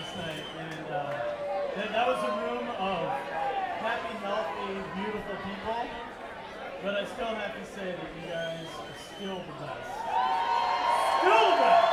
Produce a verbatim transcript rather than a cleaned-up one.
last night, and uh, that, that was a room of happy, healthy, beautiful people. But I still have to say that you guys are still the best. Still the best!